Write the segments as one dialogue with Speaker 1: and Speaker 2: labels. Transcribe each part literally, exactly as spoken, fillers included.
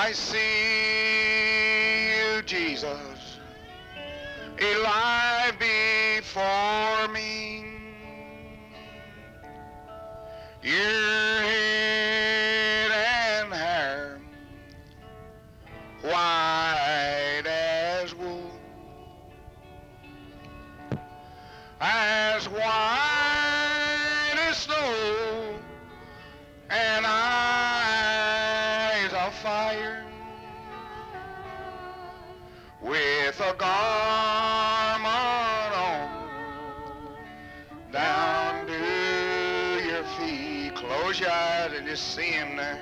Speaker 1: I see you, Jesus, alive before me. Your head and hair, white as wool, as white as snow, and eyes of fire, with a garment on down to your feet. Close your eyes and just see him there.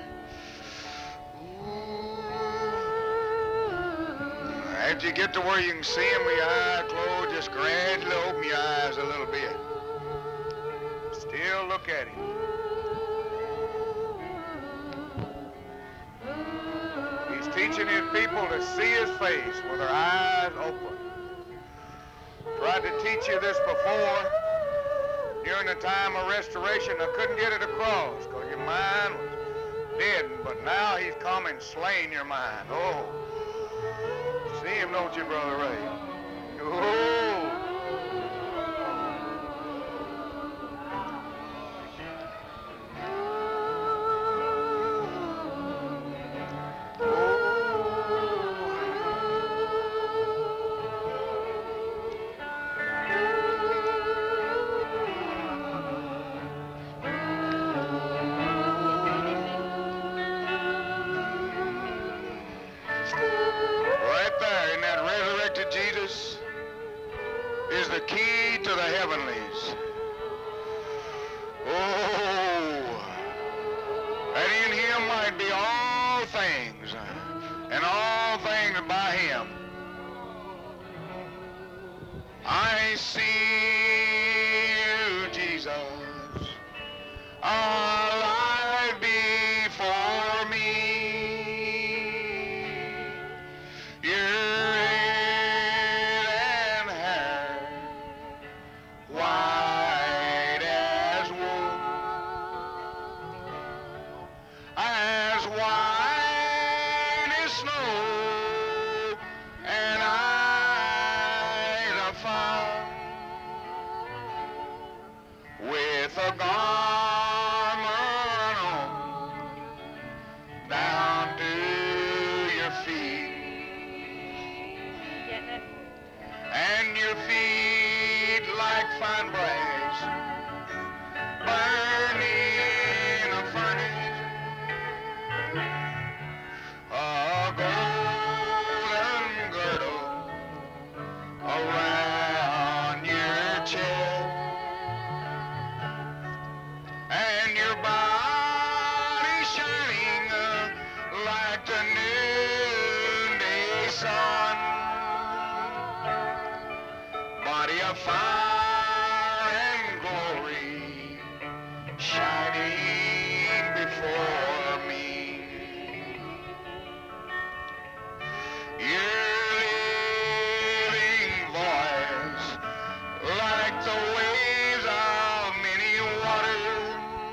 Speaker 1: After you get to where you can see him with your eyes closed, just gradually open your eyes a little bit. Still look at him. He's teaching his people to see his face with their eyes open. Tried to teach you this before. During the time of restoration, I couldn't get it across because your mind was dead, but now he's come and slain your mind. Oh. See him, don't you, Brother Ray? Oh. Is the key to the heavenlies. Oh, and in him might be all things, and all things by him. I see you, Jesus, alive before me. You're a garment on down to your feet, and your feet like fine brass burning a furnace, a golden girdle around your chest, and your body shining uh, like the noonday sun, body of fire and glory shining before me. Your living voice like the waves of many waters,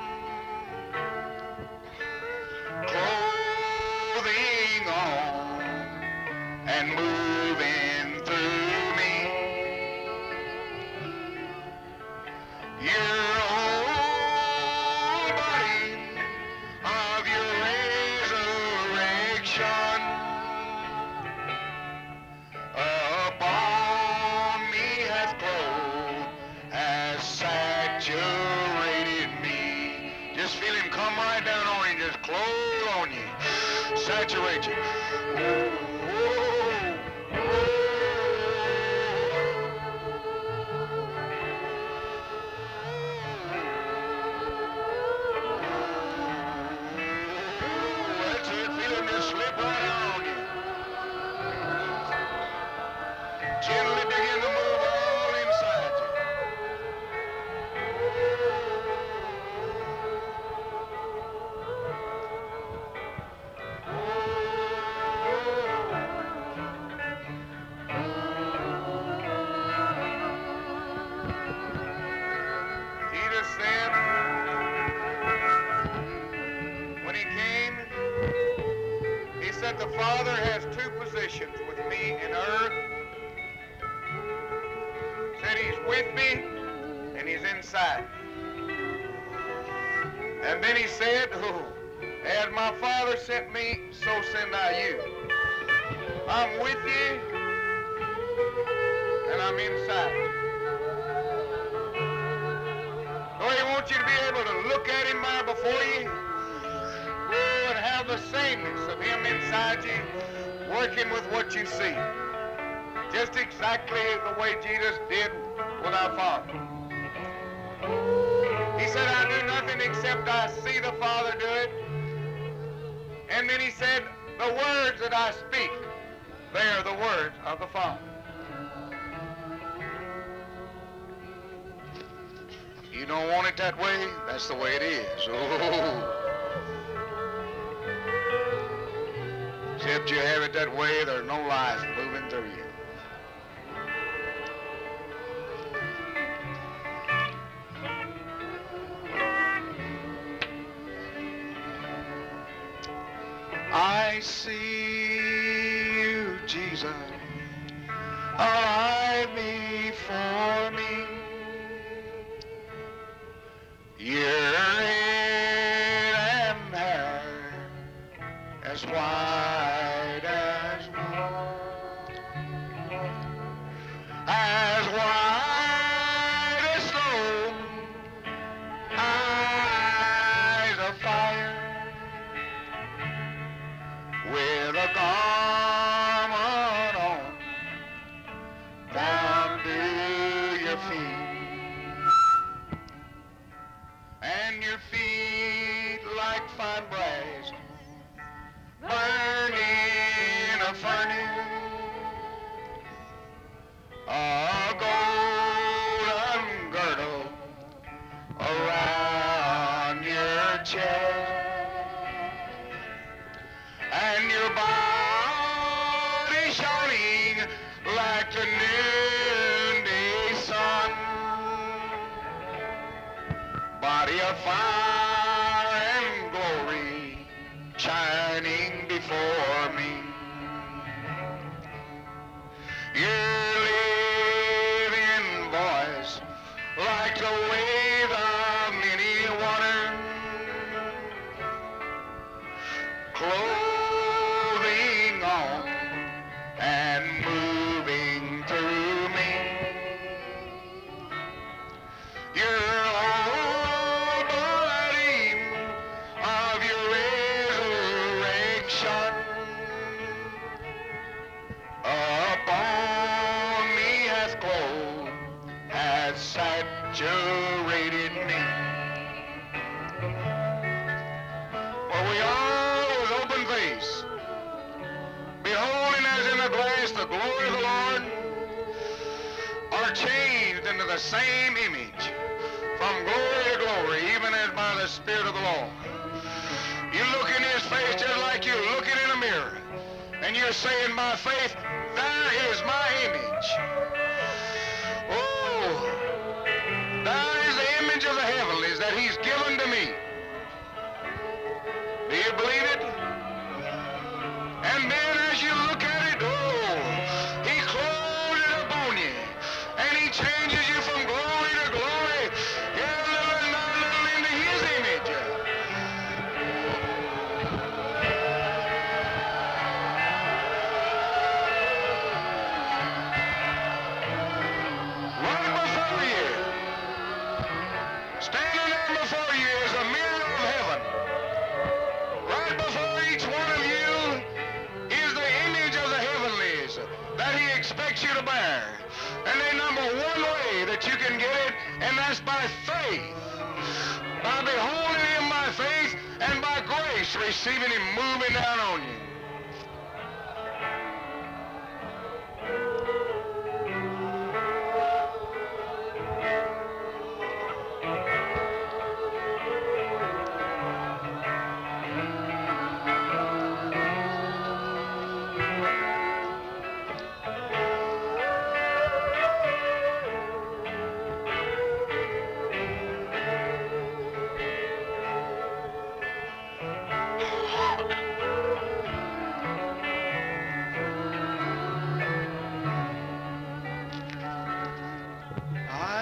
Speaker 1: clothing on and moving through me. Your whole body of your resurrection upon me hath clothed, has saturated me. Just feel him come right down on you, just clothe on you, saturate you. Oh, oh, oh. That's it, feel him just slip right on you. Gently begin to move all inside you. the Father has two positions with me in earth. Said he's with me and he's inside. And then he said, oh, as my Father sent me, so send I you. I'm with you and I'm inside. So he wants you to be able to look at him there before you, oh, and have the sameness of him inside you, working with what you see. Just exactly the way Jesus did with our Father. He said, I do nothing except I see the Father do it. And then he said, the words that I speak, they are the words of the Father. You don't want it that way? That's the way it is. Oh. Except you have it that way, there's no life moving through you. I see you, Jesus, alive before me. Your head and hair as white as snow, as white as snow, eyes of fire, with a garment on down to your feet, and your feet like fine brass burning a furnace, a golden girdle around your chest, and your body shining like the noonday sun, body of fire and glory shining before me. Your living voice like the wave of many waters, clothing on and moving through me. Your whole body of your resurrection upon me has clothed, has saturated me. For we all with open face, beholding as in a glass the glory of the Lord, are changed into the same image, from glory to glory, even as by the Spirit of the Lord. You look in his face just like you're looking in a mirror, and you're saying, by faith, there is my image. Oh, there is the image of the heavenlies that he's given to me. Do you believe it? And then as you look at it, oh, he clothes it upon you, and he changes you from glory to glory, yeah, little and not little, into his image. Right before you, standing there before you is a mirror of heaven. Right before each one of you is the image of the heavenlies that he expects you to bear. And they number one way that you can get it, and that's by faith. By beholding him by faith and by grace, receiving him moving down on you.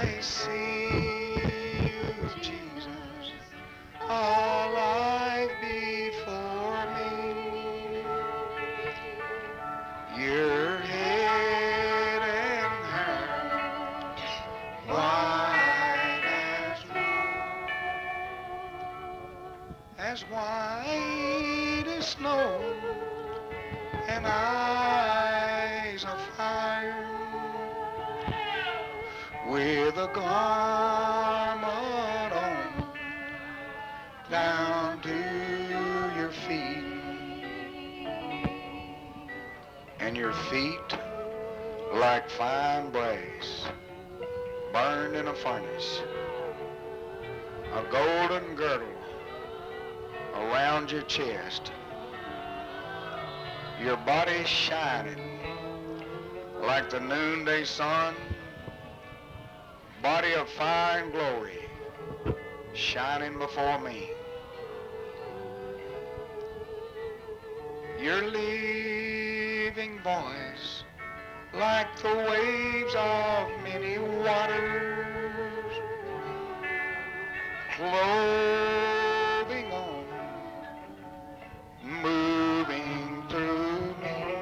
Speaker 1: I see you, Jesus, all life before me. Your head and hair, white as snow, as white as snow, and eyes of fire, with a garment on down to your feet, and your feet like fine brass burned in a furnace, a golden girdle around your chest, your body shining like the noonday sun, body of fire and glory shining before me. Your living voice like the waves of many waters, clothing on, moving through me.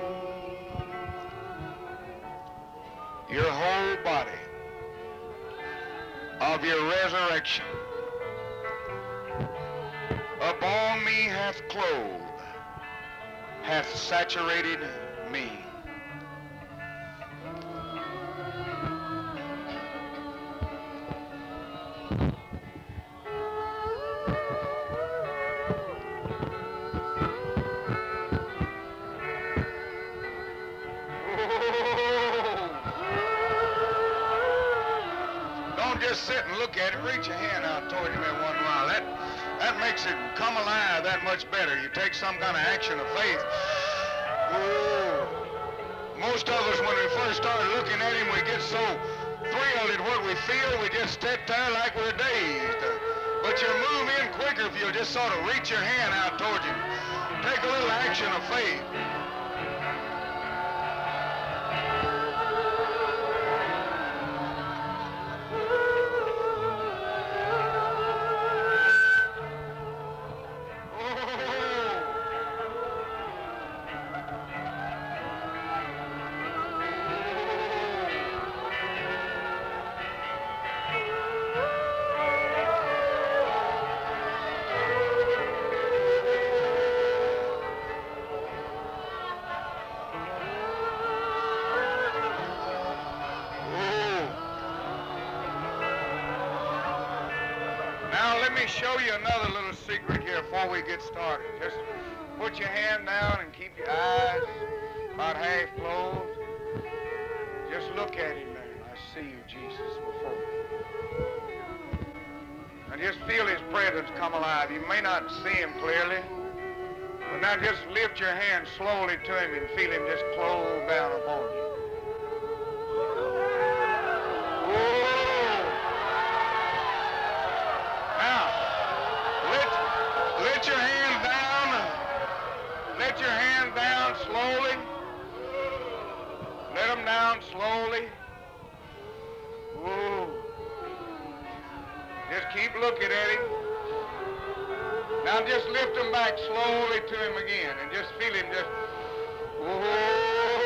Speaker 1: Your whole body of your resurrection upon me hath clothed, hath saturated me. Just sit and look at it. Reach your hand out toward him every once in a while. That, that makes it come alive that much better. You take some kind of action of faith. Ooh. Most of us, when we first start looking at him, we get so thrilled at what we feel, we just sit there like we're dazed. But you'll move in quicker if you'll just sort of reach your hand out toward him. Take a little action of faith. Show you another little secret here before we get started. Just put your hand down and keep your eyes about half closed. Just look at him there. I see you, Jesus, before you. And just feel his presence come alive. You may not see him clearly, but now just lift your hand slowly to him and feel him just close down upon you. Let your hand down. Let your hand down slowly. Let them down slowly. Ooh. Just keep looking at him. Now just lift them back slowly to him again and just feel him just. Ooh.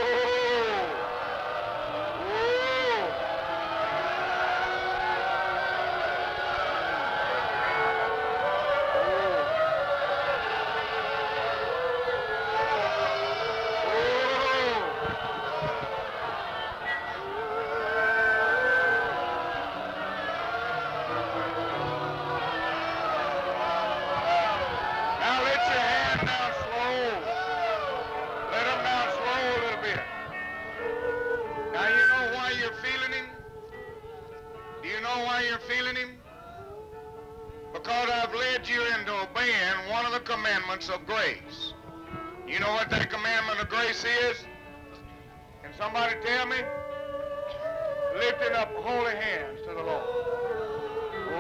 Speaker 1: Of grace. You know what that commandment of grace is? Can somebody tell me? Lifting up holy hands to the Lord. Oh,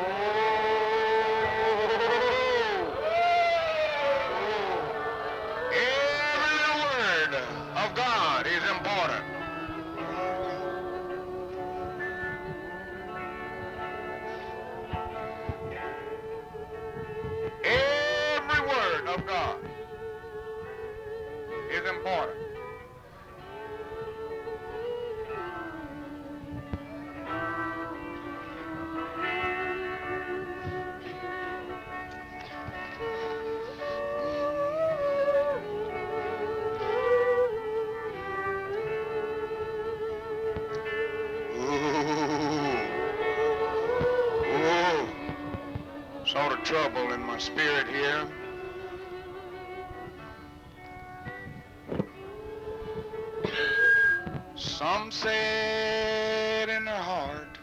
Speaker 1: oh. Every word of God is important. sort of trouble in my spirit here. Some said in their heart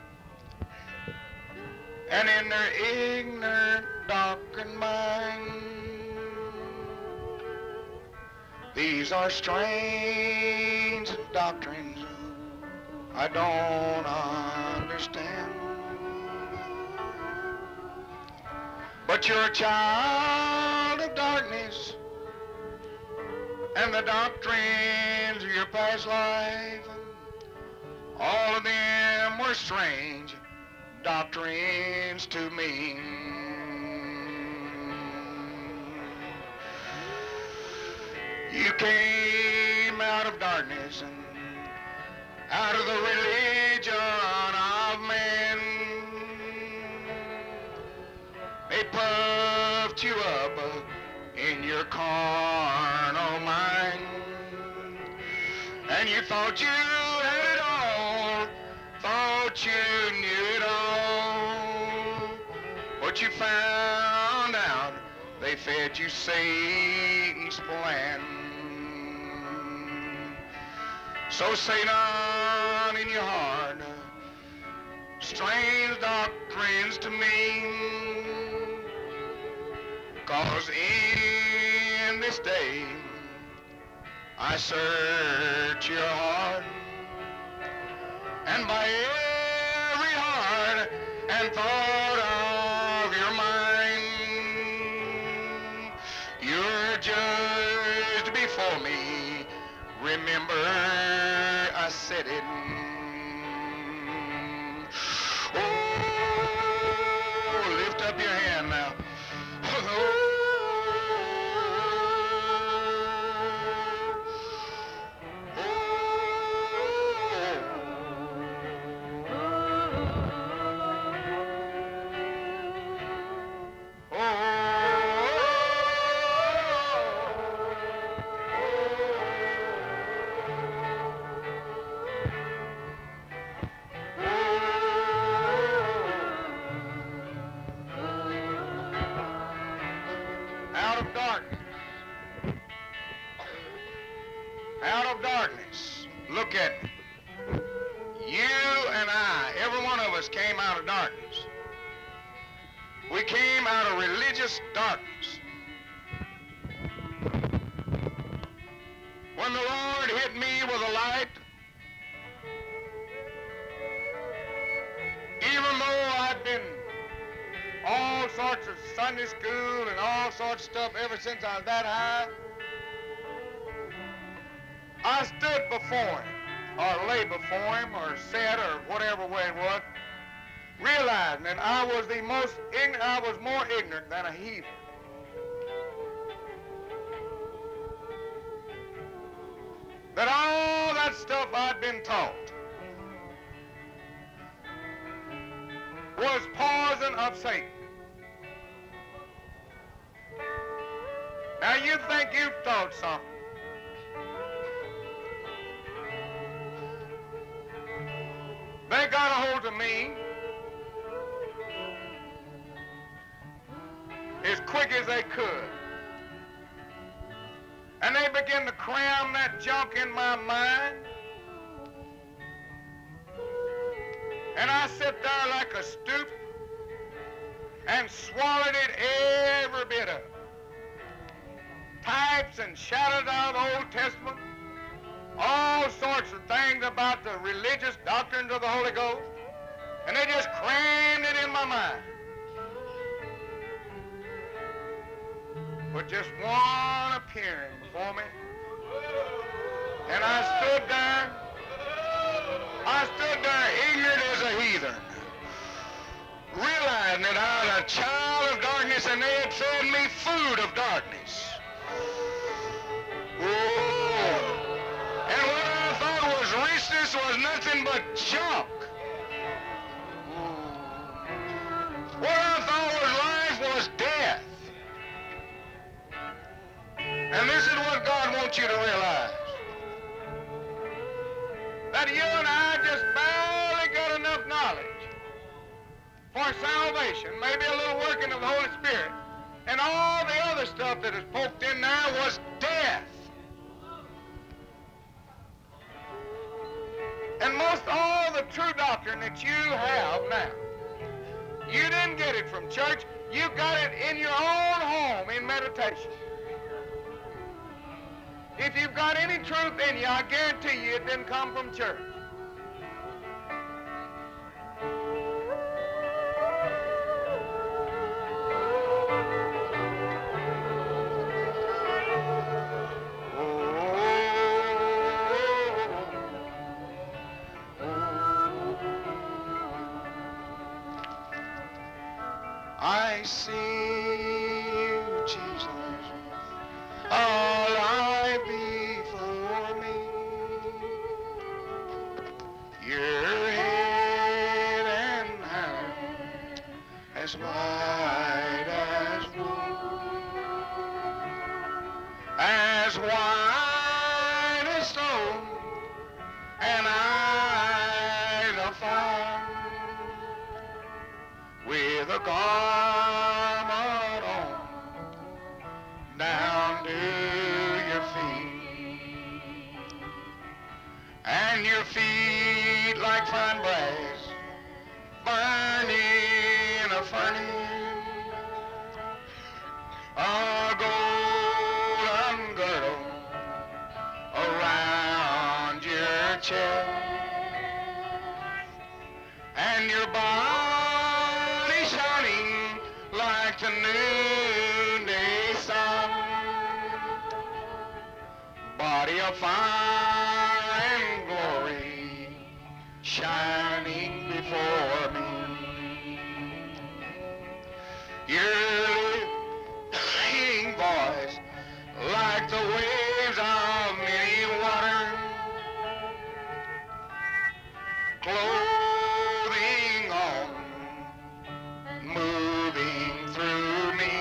Speaker 1: and in their ignorant, darkened mind, these are strange doctrines I don't understand. But you're a child of darkness, and the doctrines of your past life, all of them were strange doctrines to me. You came out of darkness and out of the religion of men. They puffed you up in your carnal mind, and you thought you had it all, thought you knew it all, but you found out they fed you Satan's plan. So Satan, in your heart, strange doctrines to me, 'cause in this day I search your heart, and by every heart and thought of your mind, you're judged before me. Remember, I said it. Oh, lift up your hand now. Out of darkness. Look at me. You and I, every one of us came out of darkness. We came out of religious darkness. When the Lord hit me with a light, even though I've been all sorts of Sunday school and all sorts of stuff ever since I was that high, I stood before him, or lay before him, or sat, or whatever way it was, realizing that I was the most ignorant, I was more ignorant than a heathen. That all that stuff I'd been taught was poison of Satan. Now you think you've taught something. They got a hold of me as quick as they could. And they began to cram that junk in my mind. And I sat there like a stoop and swallowed it every bit of it. Types and shadows out of the Old Testament, all sorts of things about the religious doctrines of the Holy Ghost, and they just crammed it in my mind. With just one appearing before me, and I stood there, I stood there ignorant as a heathen, realizing that I was a child of darkness and they had fed me food of darkness. And what I thought was richness was nothing but junk. What I thought was life was death. And this is what God wants you to realize. That you and I just barely got enough knowledge for salvation, maybe a little working of the Holy Spirit, and all the other stuff that is poked in there was death. And most all the true doctrine that you have now, you didn't get it from church, you got it in your own home in meditation. If you've got any truth in you, I guarantee you it didn't come from church. I see you, Jesus, all I before me. Your head and hand as white as wool, as white as snow, and eyes of fire, with a garment on down to your feet, and your feet like fine brass burning a furnace, a golden girdle around your chest, and your body shining like the noonday sun, body of fire and glory shining before me. Your living voice like the waves of many waters, clothing on, moving through me.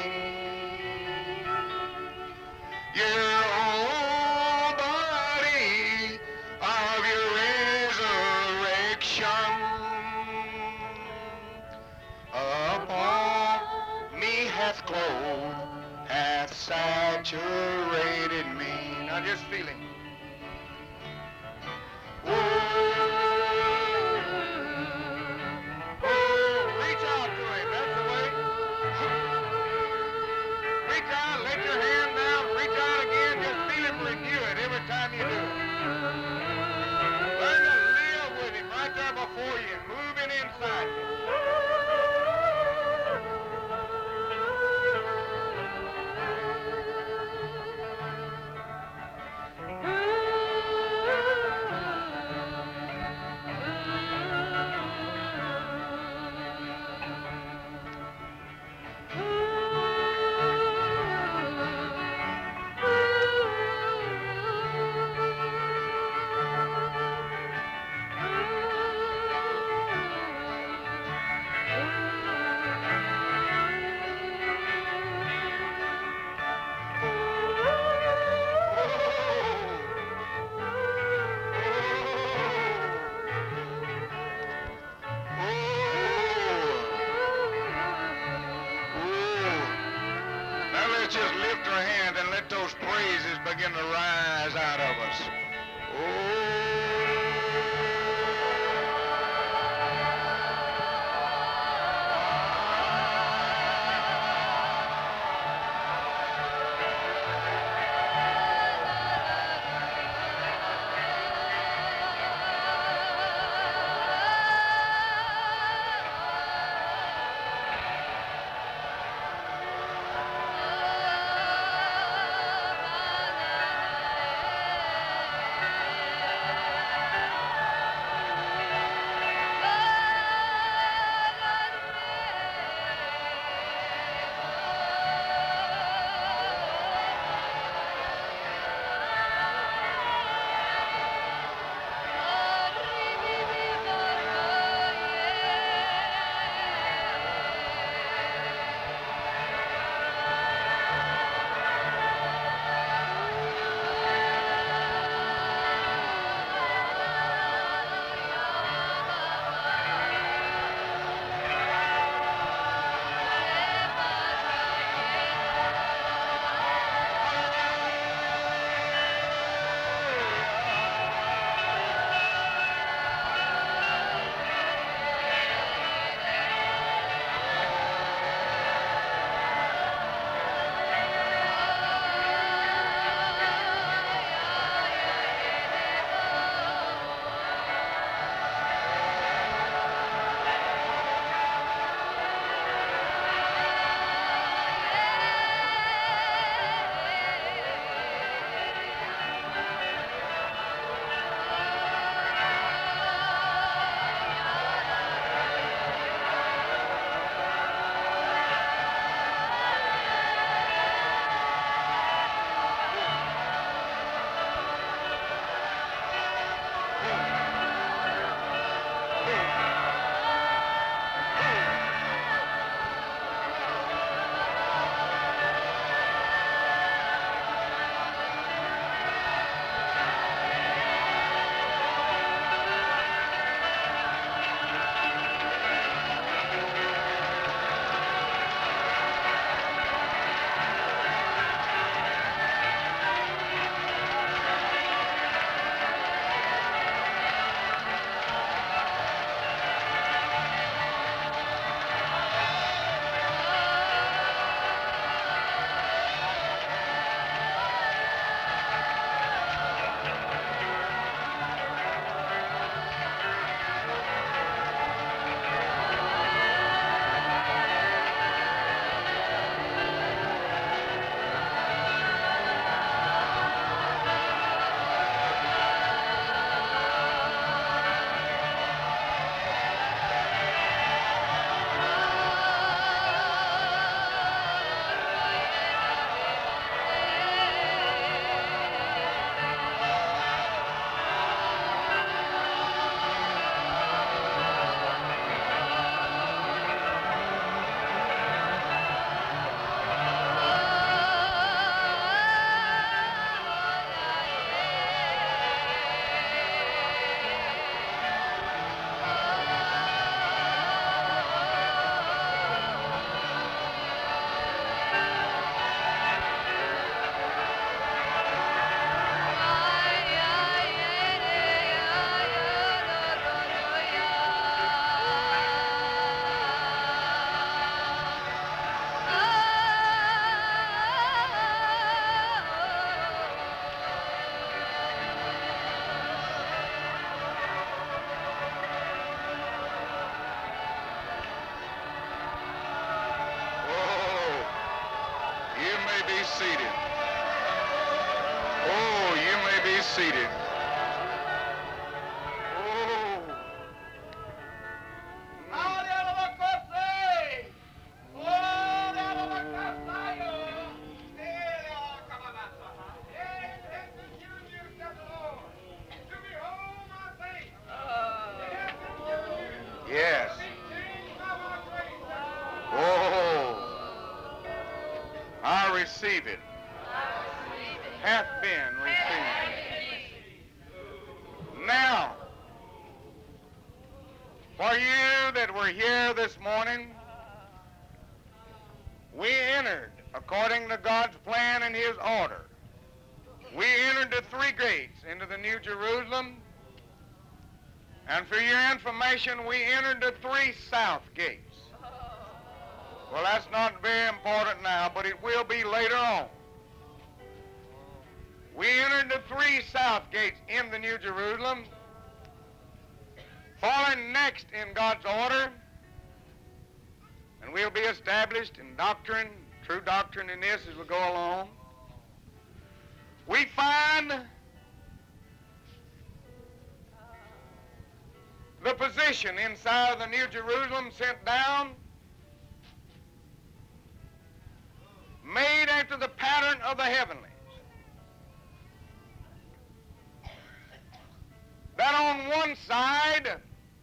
Speaker 1: Your whole body of your resurrection upon me hath clothed, hath saturated me. Now just feeling. Reach out to him, that's the way. Reach out, let your hand down, reach out again, just feel him renew it every time you do it. Learn to live with him right there before you and moving inside you. Just lift our hands and let those praises begin to rise out of us. Oh. Seated. Oh, you may be seated. Oh. Yes. Oh. I receive it. Hath been received. Now, for you that were here this morning, we entered according to God's plan and His order. We entered the three gates into the New Jerusalem, and for your information, we entered the three south gates. Well, that's not very important now, but it will be later on. We entered the three south gates in the New Jerusalem. Following next in God's order, and we'll be established in doctrine, true doctrine in this as we go along. We find the position inside of the New Jerusalem sent down, made after the pattern of the heavenlies. That on one side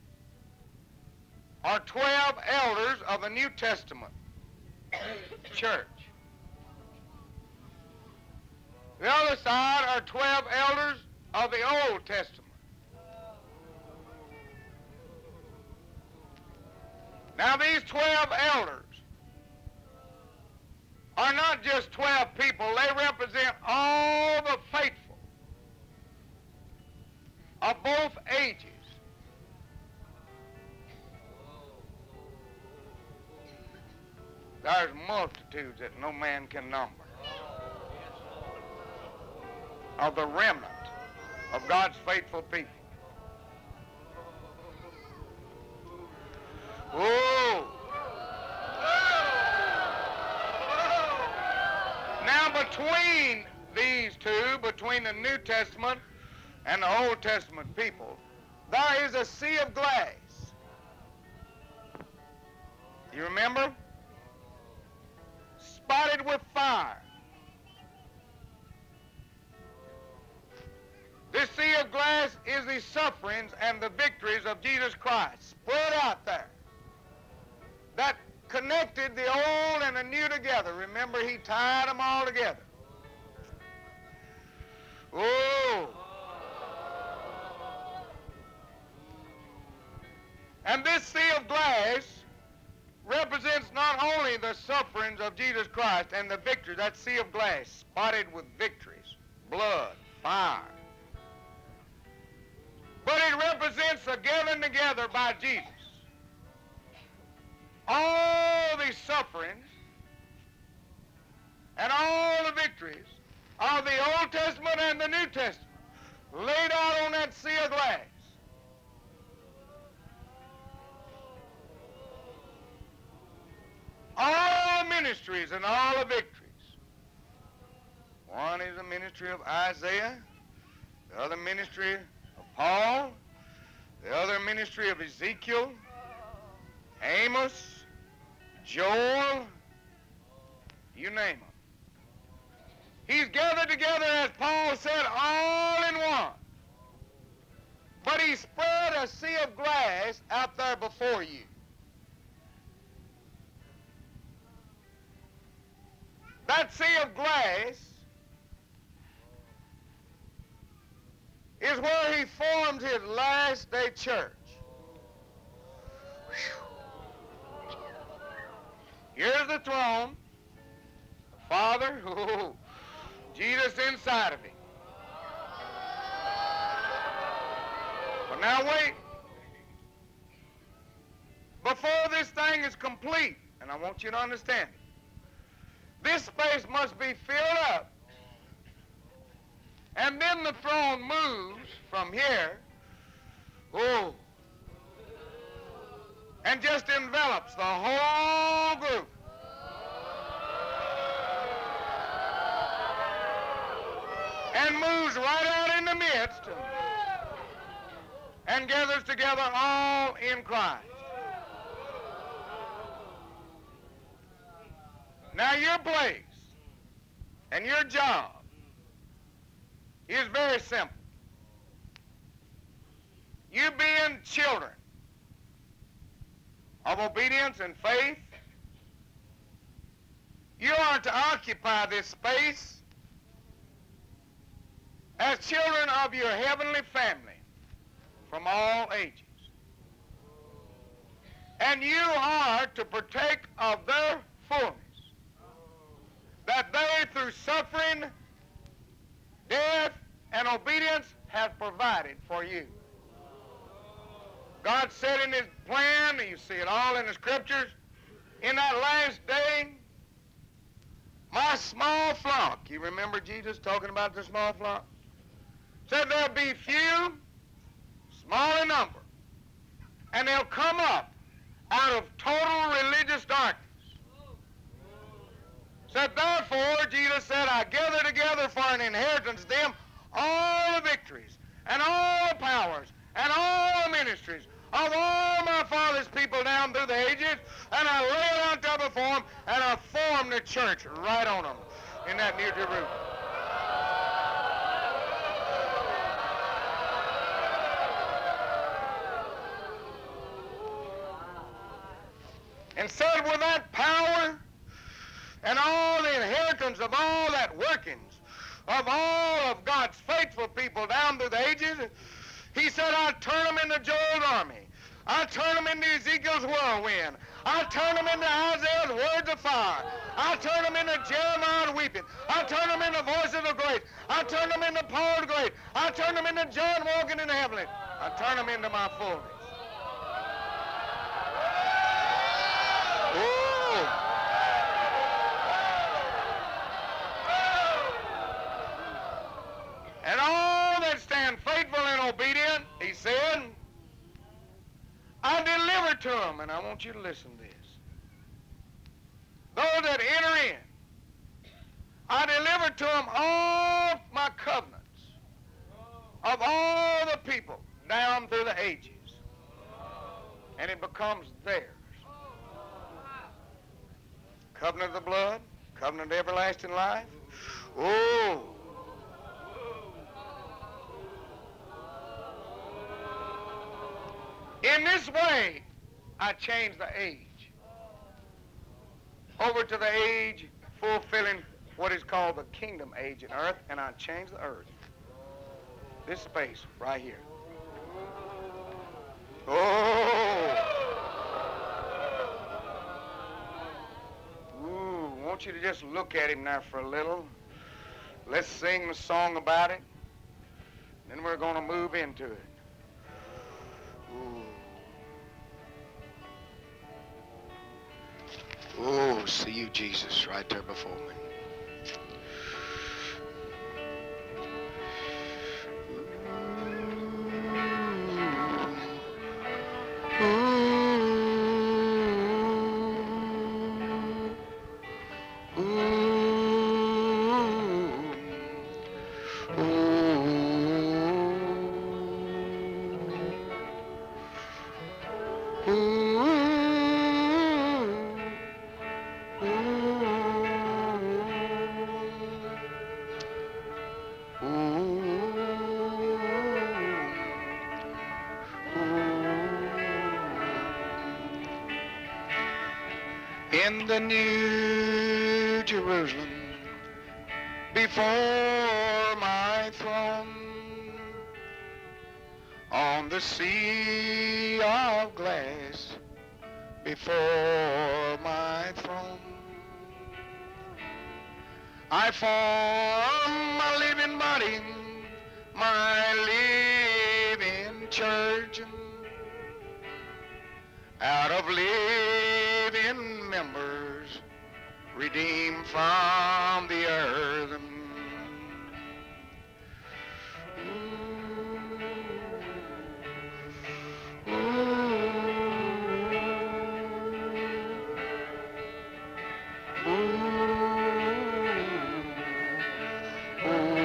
Speaker 1: are twelve elders of the New Testament church. The other side are twelve elders of the Old Testament. Now these twelve elders are not just twelve people, they represent all the faithful of both ages. There's multitudes that no man can number of the remnant of God's faithful people. Oh! Now between these two, between the New Testament and the Old Testament people, there is a sea of glass. You remember? Spotted with fire. This sea of glass is the sufferings and the victories of Jesus Christ spread out there that connected the old and the new together. Remember, he tied them all together. Oh. And this sea of glass represents not only the sufferings of Jesus Christ and the victory, that sea of glass spotted with victories, blood, fire, but it represents the gathering together by Jesus. All these sufferings and all the victories of the Old Testament and the New Testament laid out on that sea of glass. All the ministries and all the victories. One is the ministry of Isaiah, the other ministry of Paul, the other ministry of Ezekiel, Amos, Joel, you name them. He's gathered together, as Paul said, all in one. But he spread a sea of glass out there before you. That sea of glass is where he formed his last day church. Here's the throne, the Father, oh, Jesus inside of him. But now wait. Before this thing is complete, and I want you to understand it, this space must be filled up. And then the throne moves from here, oh, and just envelops the whole group. And moves right out in the midst and gathers together all in Christ. Now your place and your job is very simple. You being children of obedience and faith, you are to occupy this space as children of your heavenly family from all ages. And you are to partake of their fullness, that they, through suffering, death, and obedience, have provided for you. God said in his plan, you see it all in the scriptures, in that last day, my small flock, you remember Jesus talking about the small flock? Said there'll be few, small in number, and they'll come up out of total religious darkness. Said, therefore, Jesus said, I gather together for an inheritance them all the victories and all the powers and all the ministries of all my Father's people down through the ages, and I lay it out there before them, and I form the church right on them in that New Jerusalem. And said, with that power and all the inheritance of all that workings of all of God's faithful people down through the ages, he said, I'll turn them into Joel's army. I'll turn them into Ezekiel's whirlwind. I'll turn them into Isaiah's words of fire. I'll turn them into Jeremiah's weeping. I'll turn them into voices of grace. I'll turn them into Paul's great. I'll turn them into John walking in the heavenly. I'll turn them into my fullness. Oh. And all that stand faithful and obedient, he said, I deliver to them, and I want you to listen to this. Those that enter in, I deliver to them all my covenants of all the people down through the ages, and it becomes theirs. Covenant of the blood, covenant of everlasting life. Oh. In this way, I changed the age over to the age fulfilling what is called the kingdom age in earth, and I changed the earth. This space right here. Oh! Ooh, I want you to just look at him now for a little. Let's sing the song about it. Then we're going to move into it. Ooh. Oh, see you, Jesus, right there before me. In the New Jerusalem, before my throne, on the sea of glass, before my throne, I form my living body, my living church, out of living members, redeemed from the earth. Ooh, ooh, ooh, ooh.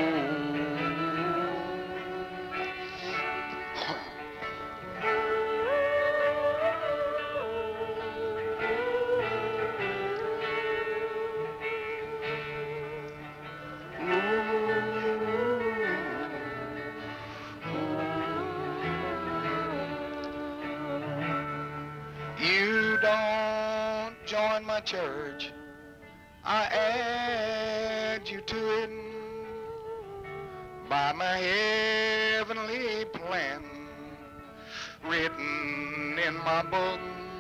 Speaker 1: You don't join my church, I add you to it by my heavenly plan written in my book.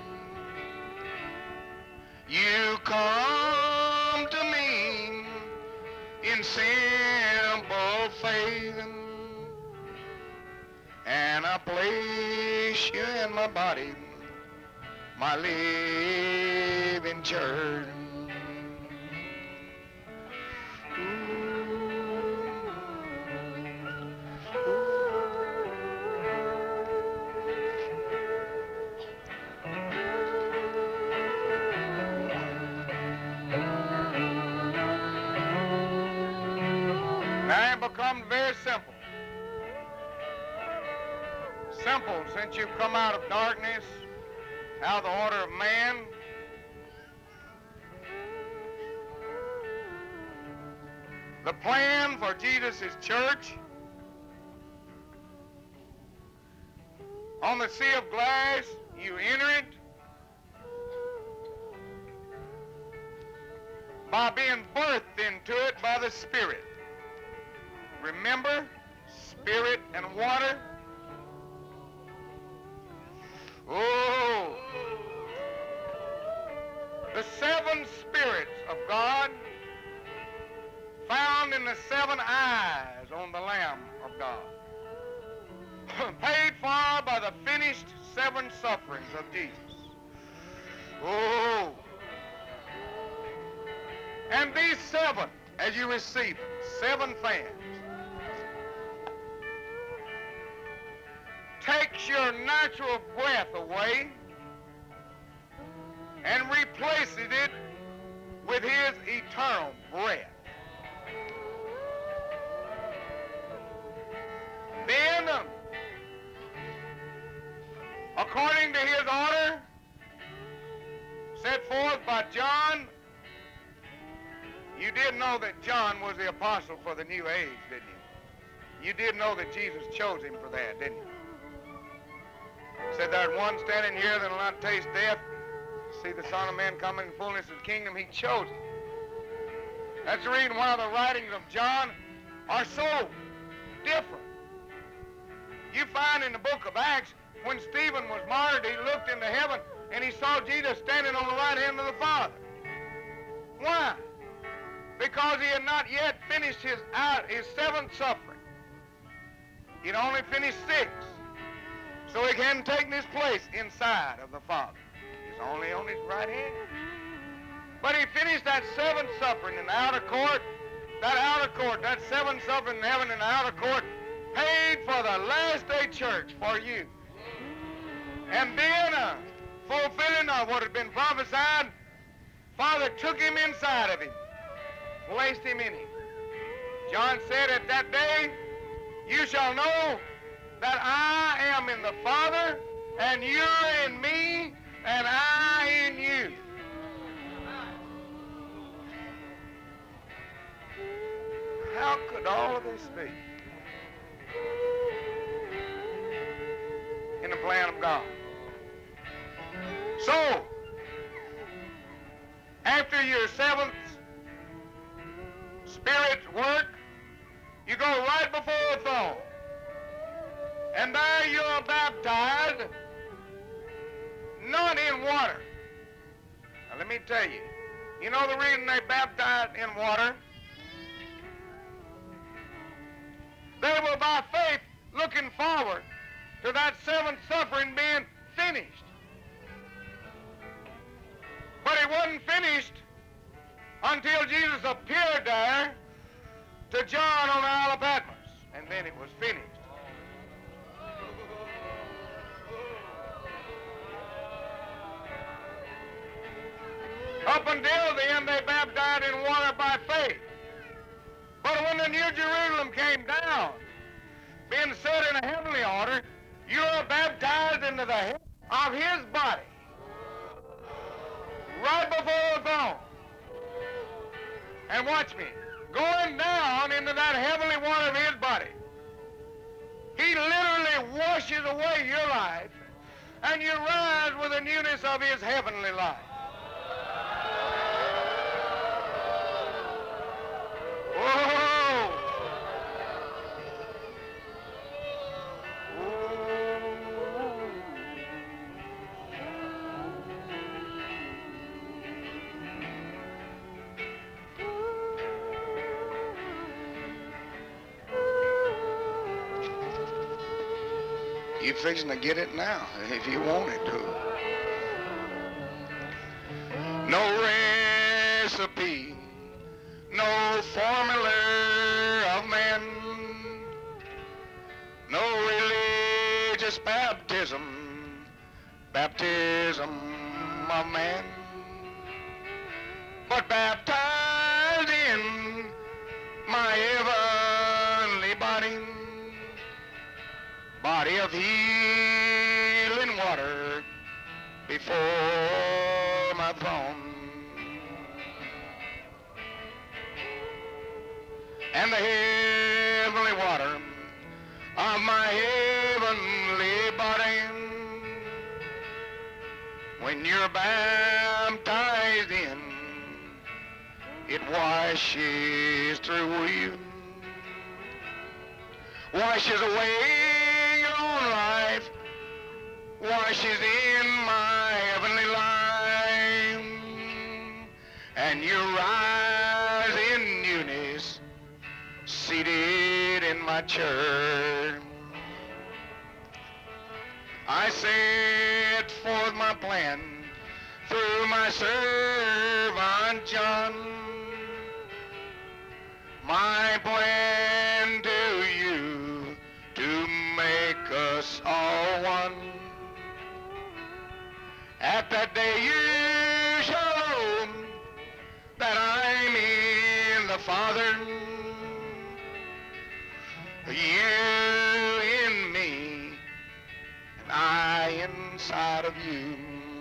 Speaker 1: You come to me in simple faith, and I place you in my body, my living church. Now it becomes very simple. Simple since you've come out of darkness, out of the order of man. The plan for Jesus' church on the sea of glass, you enter it by being birthed into it by the Spirit. Remember, Spirit and water. Oh, the seven spirits of God found in the seven eyes on the Lamb of God, paid for by the finished seven sufferings of Jesus. Oh, and these seven, as you receive them, seven fans, takes your natural breath away and replaces it with his eternal breath. Then, according to his order set forth by John, you did know that John was the apostle for the new age, didn't you? You did know that Jesus chose him for that, didn't you? Said there's one standing here that'll not taste death. See the Son of Man coming in fullness of the kingdom. He chose it. That's the reason why the writings of John are so different. You find in the book of Acts, when Stephen was martyred, he looked into heaven and he saw Jesus standing on the right hand of the Father. Why? Because he had not yet finished his, out, his seventh suffering. He'd only finished six. So he hadn't taken his place inside of the Father. He's only on his right hand. But he finished that seventh suffering in the outer court. That outer court, that seventh suffering in heaven in the outer court, paid for the last day church for you. And then a fulfilling of what had been prophesied, Father took him inside of him, placed him in him. John said, at that day, you shall know that I am in the Father, and you're in me, and I in you. How could all of this be in the plan of God? So, after your seventh Spirit's work, you go right before the throne. And there you are baptized, not in water. Now let me tell you, you know the reason they baptized in water? They were by faith looking forward to that seventh suffering being finished. But it wasn't finished until Jesus appeared there to John on the Isle of Patmos, and then it was finished. Up until then, they baptized in water by faith. But when the New Jerusalem came down, being set in a heavenly order, you are baptized into the head of his body, right before the throne. And watch me, going down into that heavenly water of his body, he literally washes away your life, and you rise with the newness of his heavenly life. Whoa! You're fixing to get it now, if you wanted to. No recipe, no formula of man, no religious baptism, baptism of man, but baptized in my heavenly body, body of healing water before my throne. And the heavenly water of my heavenly body, when you're baptized in, it washes through you, washes away your own life, washes in my heavenly life, and you rise in newness, seated in my church. I set forth my plan through my servant John, my plan to you to make us all one. At that day you shall know that I'm in the Father, you in me, and I inside of you.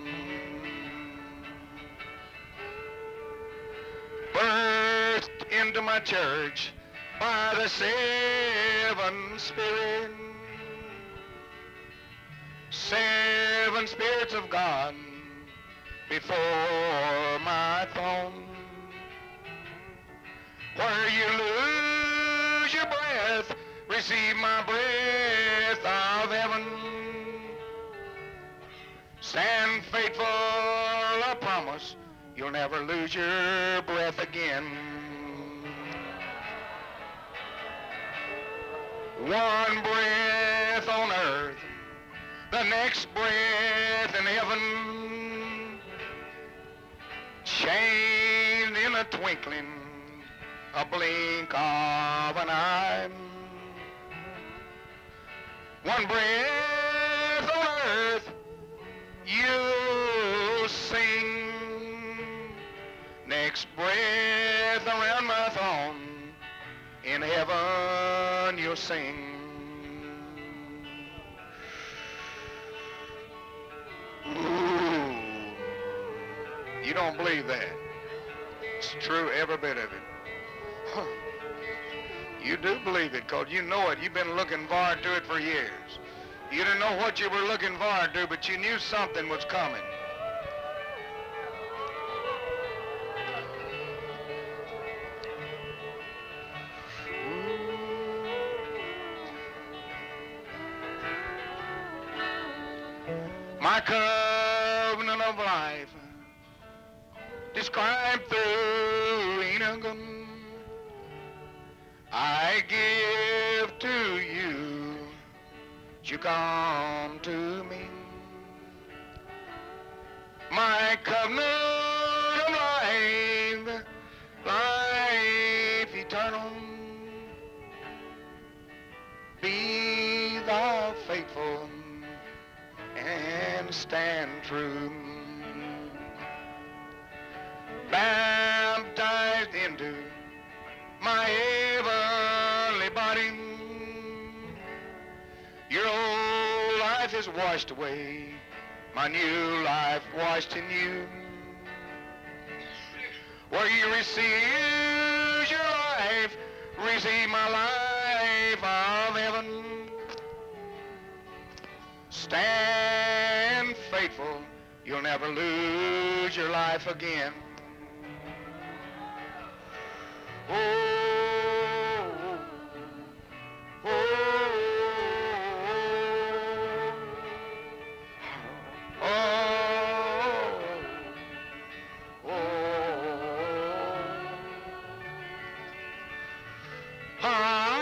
Speaker 1: Birthed into my church by the seven Spirit, seven spirits of God before my throne, where you lose your breath, receive my breath of heaven. Stand faithful, I promise, you'll never lose your breath again. One breath on earth, the next breath in heaven, changed in a twinkling, a blink of an eye. One breath on earth, you sing. Next breath around my throne, in heaven you'll sing. Ooh. You don't believe that? It's true, every bit of it. Huh. You do believe it, because you know it. You've been looking forward to it for years. You didn't know what you were looking forward to, but you knew something was coming. My covenant of life, described through Enoch, I give to you, you come to me. My covenant of life, life eternal, be thou faithful and stand true. Baptized into my heavenly body, your old life is washed away, my new life washed in you. Where you receive your life, receive my life of heaven. Stand faithful, you'll never lose your life again. Oh, oh, oh, oh, oh, ah.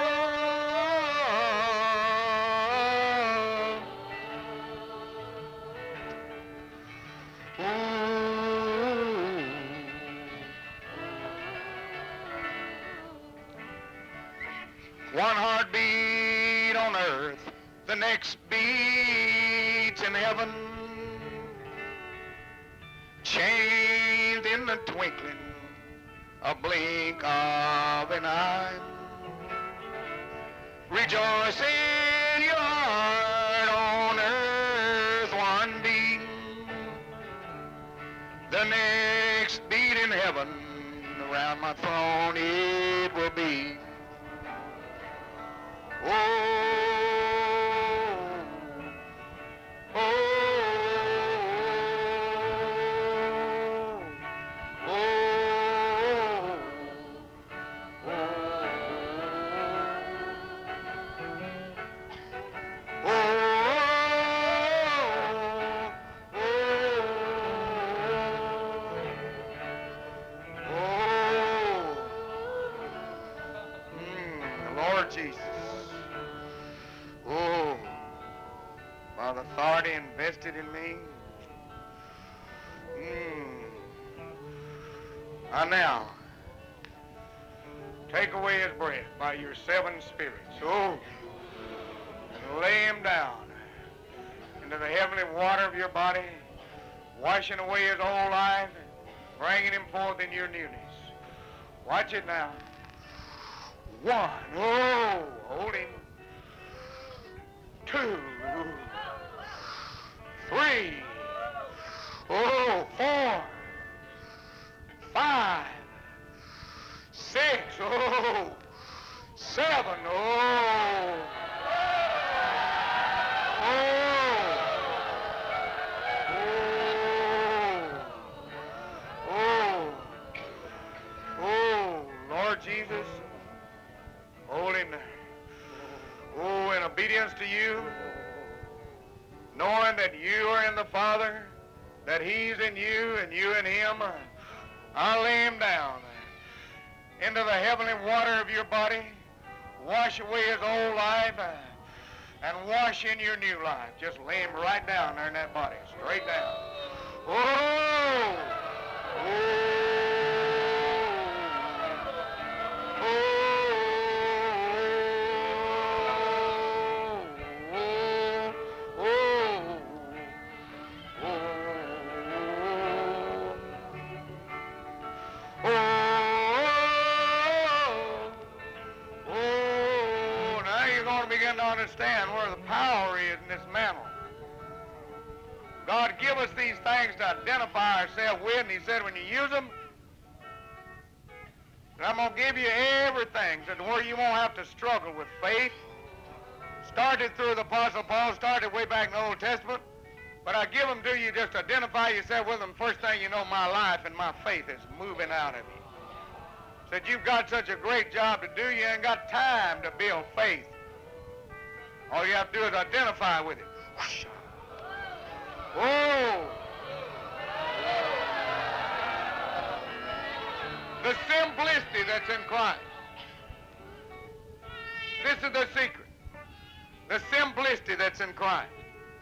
Speaker 1: One heartbeat on earth, the next beats in heaven, changed in the twinkling, a blink of an eye. Rejoice in your heart on earth one beat, the next beat in heaven, around my throne it will be. Oh, oh, oh, oh, oh, oh, Lord Jesus. Oh, by the authority invested in me. Mm. And now, take away his breath by your seven spirits. Oh, and lay him down into the heavenly water of your body, washing away his old life, bringing him forth in your newness. Watch it now. One. Oh, hold him. Two, three, oh, four, five, six, oh, seven, oh, oh, obedience to you, knowing that you are in the Father, that He's in you and you in Him, I'll lay Him down into the heavenly water of your body, wash away his old life, and wash in your new life. Just lay him right down there in that body, straight down. Oh! Oh! Understand where the power is in this mantle. God give us these things to identify ourselves with, and He said when you use them, I'm going to give you everything to where you won't have to struggle with faith. Started through the Apostle Paul, started way back in the Old Testament, but I give them to you just to identify yourself with them. First thing you know, my life and my faith is moving out of you. Said you've got such a great job to do, you ain't got time to build faith. All you have to do is identify with it. Whoa! The simplicity that's in Christ. This is the secret. The simplicity that's in Christ.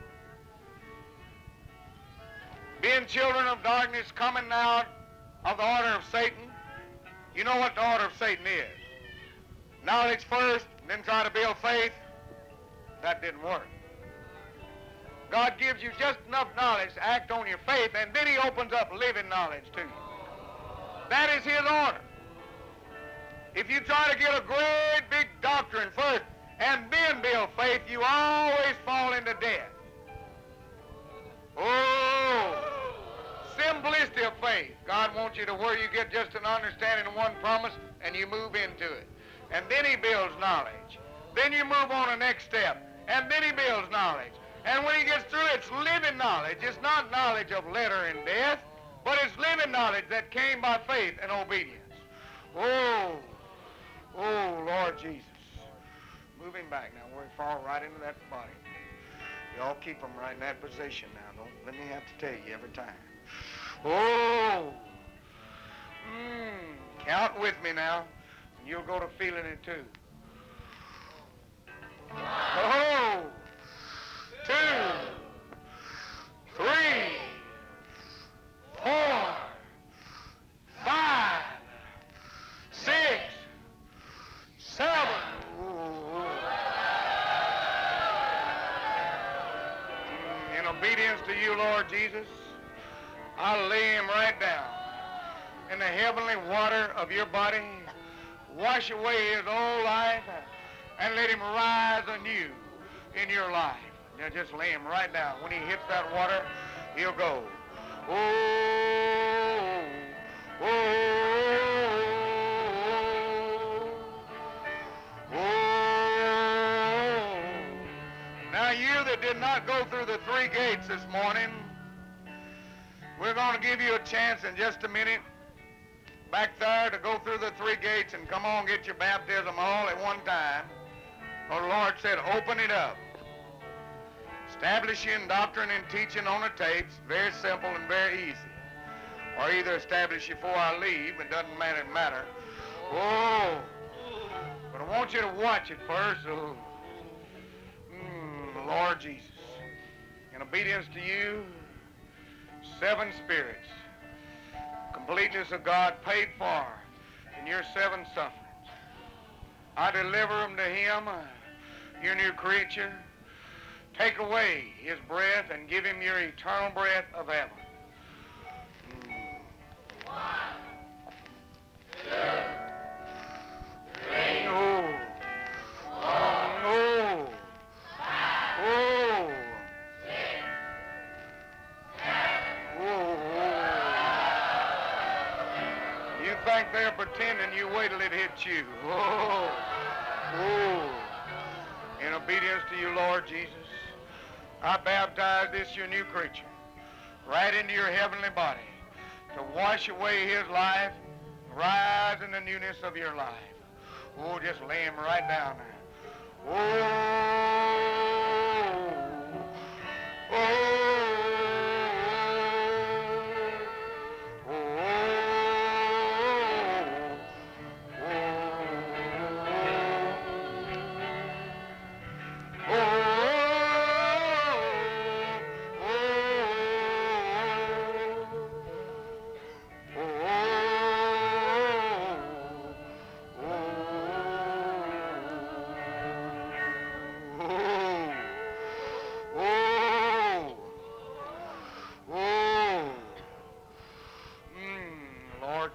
Speaker 1: Being children of darkness, coming out of the order of Satan. You know what the order of Satan is. Knowledge first, then try to build faith. That didn't work. God gives you just enough knowledge to act on your faith, and then He opens up living knowledge to you. That is His order. If you try to get a great big doctrine first and then build faith, you always fall into death. Oh, simplicity of faith. God wants you to where you get just an understanding of one promise and you move into it. And then He builds knowledge. Then you move on to the next step. And then He builds knowledge. And when He gets through, it's living knowledge. It's not knowledge of letter and death, but it's living knowledge that came by faith and obedience. Oh, oh, Lord Jesus. Moving back now, where we fall right into that body. Y'all keep them right in that position now. Don't let me have to tell you every time. Oh, mm, count with me now, and you'll go to feeling it too. Oh, two, three, four, five, six, seven. In obedience to you, Lord Jesus, I'll lay him right down in the heavenly water of your body, wash away his old life, and let him rise anew in your life. Now just lay him right down. When he hits that water, he'll go. Oh, oh, oh. Now you that did not go through the three gates this morning, we're going to give you a chance in just a minute back there to go through the three gates and come on, get your baptism all at one time. Well, the Lord said, open it up. Establish you in doctrine and teaching on the tapes. Very simple and very easy. Or either establish you before I leave. It doesn't matter. matter. Oh, but I want you to watch it first. Oh. Mm, Lord Jesus, in obedience to you, seven spirits, completeness of God paid for in your seven sufferings. I deliver them to him, your new creature. Take away his breath and give him your eternal breath of heaven. One, two, three, oh, oh, five, oh, six, seven, oh. You think they're pretending? You wait till it hits you. Oh, oh. In obedience to you, Lord Jesus, I baptize this your new creature right into your heavenly body to wash away his life, rise in the newness of your life. Oh, just lay him right down there. Oh.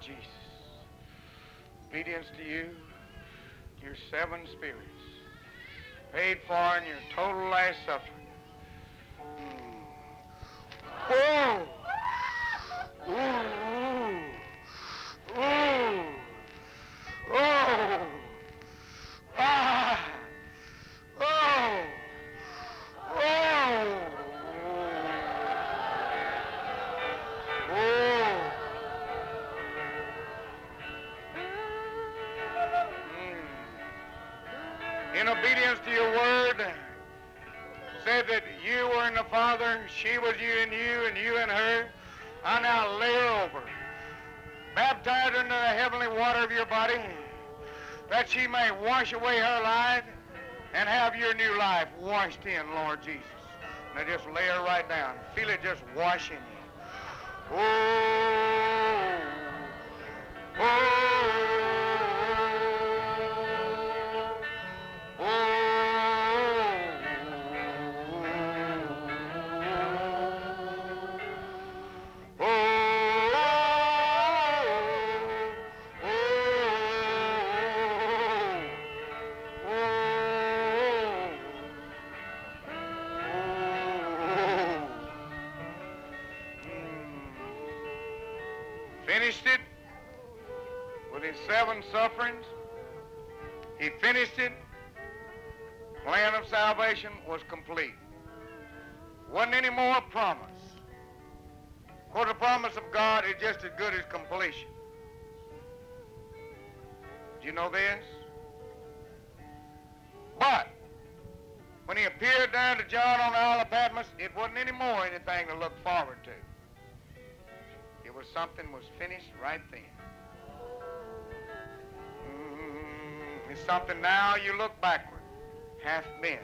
Speaker 1: Jesus. Obedience to you, your seven spirits, paid for in your total last suffering. Mm. Whoa! Ooh! Ooh! Oh! Ah! Oh! Oh! Oh! Mm. In obedience to your word, said that you were in the Father, she was you in you, and you in her. I now lay her over, baptize her into the heavenly water of your body, that she may wash away her life and have your new life washed in, Lord Jesus. Now just lay her right down. Feel it just washing you. Oh, oh, oh. Finished it with his seven sufferings. He finished it. Plan of salvation was complete. Wasn't any more promise. For the promise of God is just as good as completion. Do you know this? But when he appeared down to John on the Isle of Patmos, it wasn't any more anything to look forward to. It was something was finished right then. Mm, it's something now you look backward, hath been.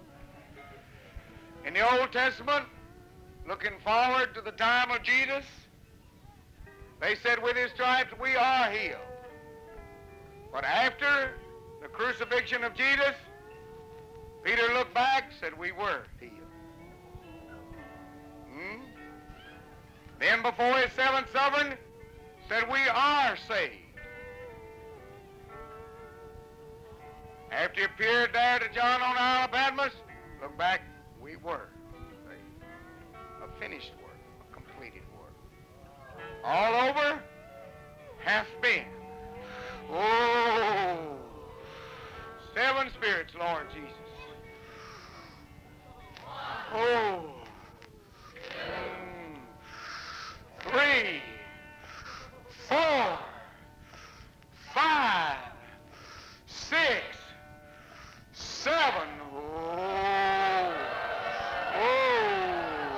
Speaker 1: In the Old Testament, looking forward to the time of Jesus, they said with his stripes we are healed. But after the crucifixion of Jesus, Peter looked back, said we were healed. Hmm? Then before his seventh suffering, said we are saved. After he appeared there to John on the Isle of Patmos, look back, we were saved. A finished work, a completed work. All over, hath been. Oh, seven spirits, Lord Jesus. Oh. Three, four, five, six, seven. Oh, oh.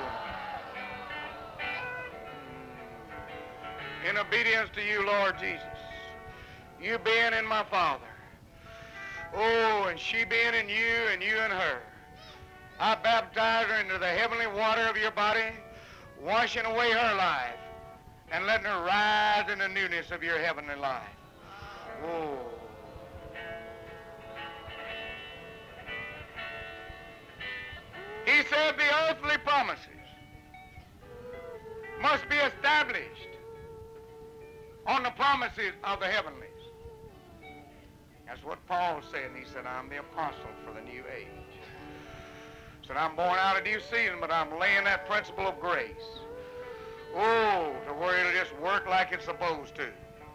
Speaker 1: In obedience to you, Lord Jesus, you being in my Father, oh, and she being in you and you in her, I baptize her into the heavenly water of your body, washing away her life and letting her rise in the newness of your heavenly life. Oh. He said the earthly promises must be established on the promises of the heavenlies. That's what Paul said, and he said, I'm the apostle for the new age. He said, I'm born out of due season, but I'm laying that principle of grace. Oh, to where it'll just work like it's supposed to.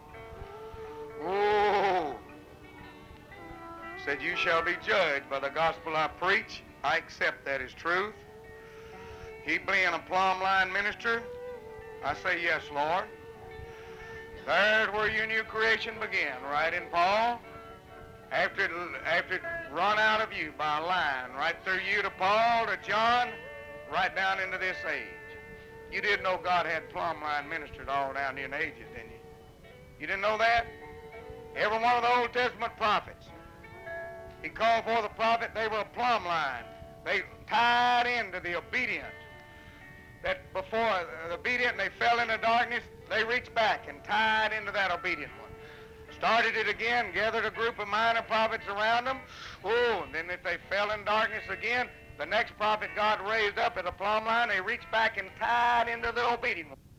Speaker 1: Oh. He said, you shall be judged by the gospel I preach. I accept that as truth. He being a plumb line minister, I say, yes, Lord. There's where your new creation began, right in Paul. After it, after it run out of you by a line, right through you to Paul, to John, right down into this age. You didn't know God had plumb line ministered all down here in ages, didn't you? You didn't know that? Every one of the Old Testament prophets, he called for the prophet, they were a plumb line. They tied into the obedient. That before the obedient, they fell into darkness, they reached back and tied into that obedient one. Started it again, gathered a group of minor prophets around them. Oh, and then if they fell in darkness again, the next prophet God raised up at a plumb line, they reached back and tied into the obedient one.